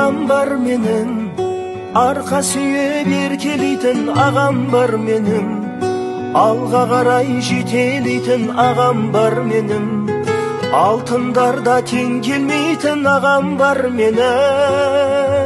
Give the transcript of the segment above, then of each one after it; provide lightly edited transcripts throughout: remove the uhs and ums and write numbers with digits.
ағам бар менің, арқа сүйеп еркелейтін ағам бар менің, алға қарай жетелейтін ағам бар менің, алтындарда тең келмейтін ағам бар менің.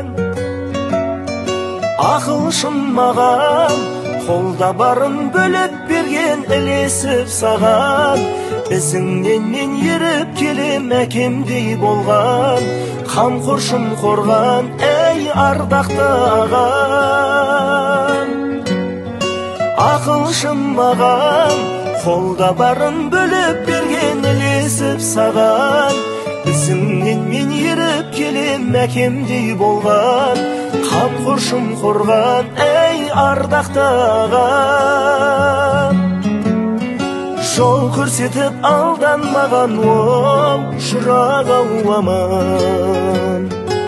Ақылшым маған, қолда барын бөліп берген, ілесіп саған, ізіңнен мен еріп келем, әкемдей болған, қамқоршым қорған, әй ардақты ағам. Ақылшым маған, қолда барын бөліп берген, ілесіп саған, ізіңнен мен еріп келем, әкемдей болған, қамқоршым қорған, әй ардақты ағам. Жол көрсетіп алданмаған, оу шырақ-ау аман.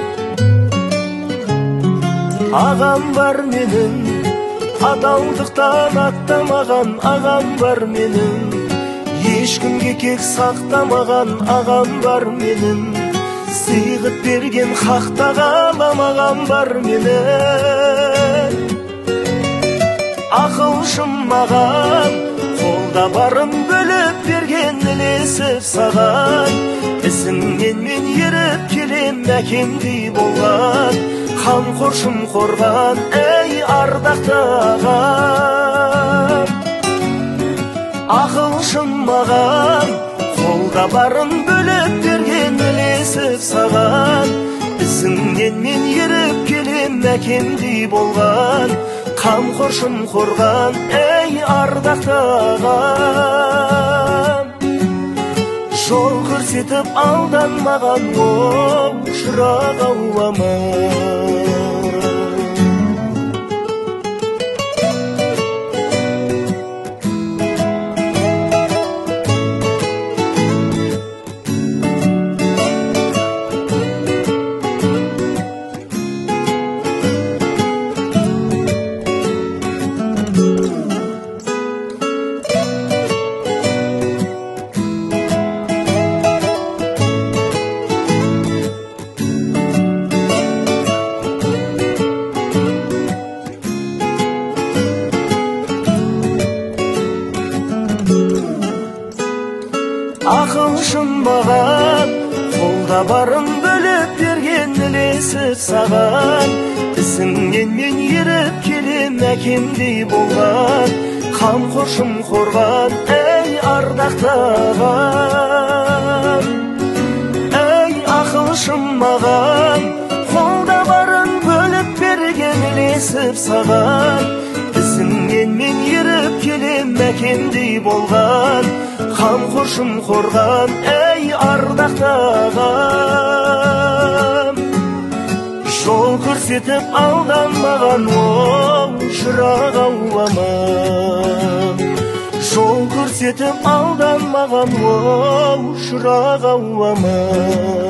Ағам бар менің, адалдықтан аттамаған ағам бар менің, ешкімге кек сақтамаған ағам бар менің, сыйғып берген хақта қаламаған бар менің. Ақылшым маған, қолда барын бөліп берген, ілесіп саған, ізіңнен мен еріп келем, әкемдей болған, қамқоршым қорған, әй ардақты ағам. Ақылшым маған, қолда барын бөліп берген, ілесіп саған, ізіңнен мен еріп келем, әкемдей болған, қамқоршым қорған, әй ардақты ағам. Жол көрсетіп алданмаған, оу шырақ-ау аман. Ақылшым маған, қолда барын бөліп берген, ілесіп саған, ізіңнен мен еріп келем, әкемдей болған, қамқоршым қорған, әй ардақты ағам. Әй ақылшым маған, қолда барын бөліп берген, ілесіп саған, ізіңнен мен еріп келем, әкемдей болған, қамқоршым қорған, әй ардақты ағам. Жол көрсетіп алданмаған, оу шырақ-ау аман. Жол көрсетіп алданмаған, оу шырақ-ау аман.